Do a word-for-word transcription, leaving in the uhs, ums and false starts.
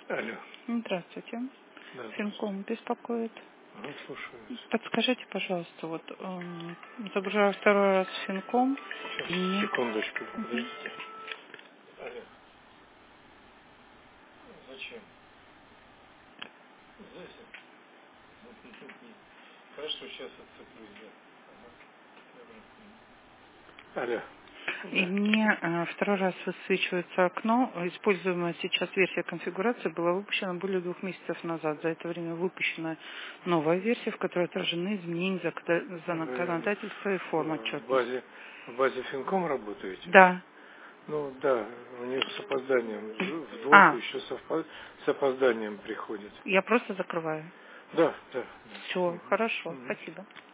Алло. Здравствуйте. Да, Финком беспокоит. ну, слушаюсь. Подскажите, пожалуйста, вот эм, загружаю второй раз Финком. Сейчас, И мне... секундочку, Мгм. подождите. Алло. Зачем? Зачем? Хорошо, сейчас отцеплюсь, да. Ага. Алло. И Да. мне э, второй раз высвечивается окно. Используемая сейчас версия конфигурации была выпущена более двух месяцев назад. За это время выпущена новая версия, в которой отражены изменения закона- Вы законодательства и форм в отчетности. базе, в базе Финком работаете? Да. Ну да, у них с опозданием, в двух А, еще совпа- с опозданием приходит. я просто закрываю. Да, да, да. Все, Мгм. хорошо, Мгм. спасибо.